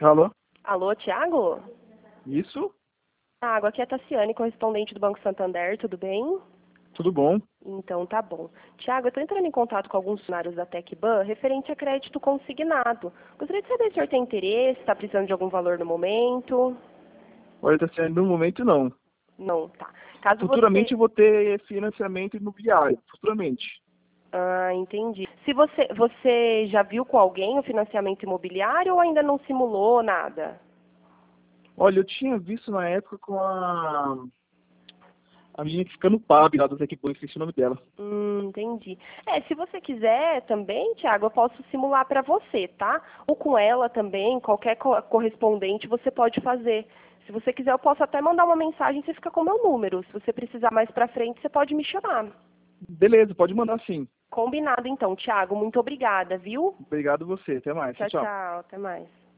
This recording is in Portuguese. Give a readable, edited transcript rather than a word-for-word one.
Alô? Alô, Thiago? Isso? Thiago, aqui é a Tassiane, correspondente do Banco Santander, tudo bem? Tudo bom? Então tá bom. Thiago, eu estou entrando em contato com alguns funcionários da TecBan referente a crédito consignado. Gostaria de saber se o senhor tem interesse, está precisando de algum valor no momento? Olha, tá sendo no momento não. Não, tá. Caso Futuramente você... eu vou ter financiamento imobiliário. Futuramente. Ah, entendi. Se você já viu com alguém o financiamento imobiliário ou ainda não simulou nada? Olha, eu tinha visto na época com a menina que fica no pub lá do Tecboy, esqueci o nome dela. Entendi. Se você quiser também, Thiago, eu posso simular para você, tá? Ou com ela também, qualquer correspondente você pode fazer. Se você quiser, eu posso até mandar uma mensagem, você fica com o meu número. Se você precisar mais para frente, você pode me chamar. Beleza, pode mandar sim. Combinado então, Thiago. Muito obrigada, viu? Obrigado você. Até mais. Tchau, Tchau. tchau. Até mais.